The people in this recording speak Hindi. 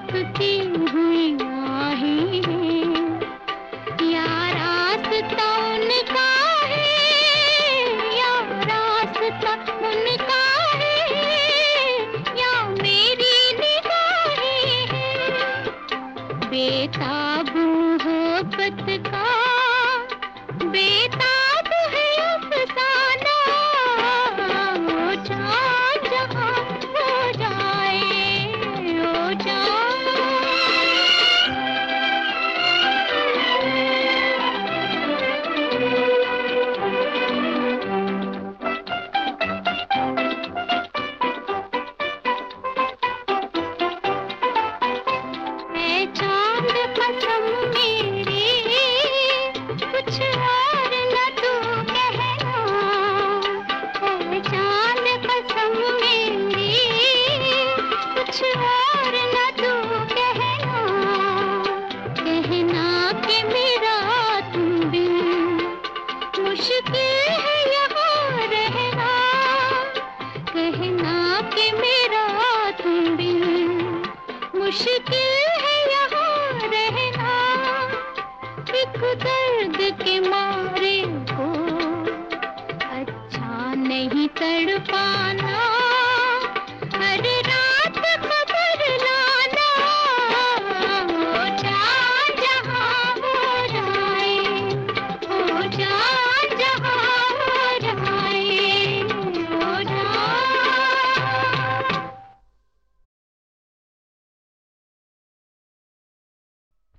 कांपती हुई आहें हैं, या रास्ता उनका है, या रास्ता उनका है, या मेरी निगाहें हैं। बेताब मोहब्बत का बेताब है अफसाना, ओ जान जहां हो जाए, ओ जान। ऐ चांद कसम मेरी कुछ और न तू कहना, ऐ चांद कसम मेरी कुछ और न तू कहना, कहना कि मेरा तुम बिन मुश्किल है यहाँ रहना, कहना कि मेरा तुम बिन मुश्किल है यहाँ रहना। एक दर्द के मारे को अच्छा नहीं तड़पाना।